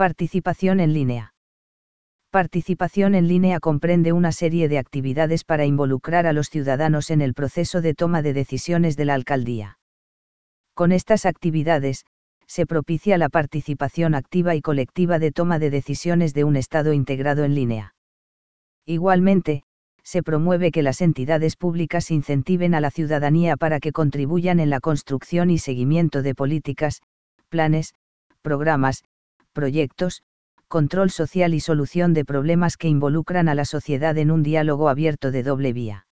Participación en línea. Participación en línea comprende una serie de actividades para involucrar a los ciudadanos en el proceso de toma de decisiones de la alcaldía. Con estas actividades, se propicia la participación activa y colectiva de toma de decisiones de un Estado integrado en línea. Igualmente, se promueve que las entidades públicas incentiven a la ciudadanía para que contribuyan en la construcción y seguimiento de políticas, planes, programas, proyectos, control social y solución de problemas que involucran a la sociedad en un diálogo abierto de doble vía.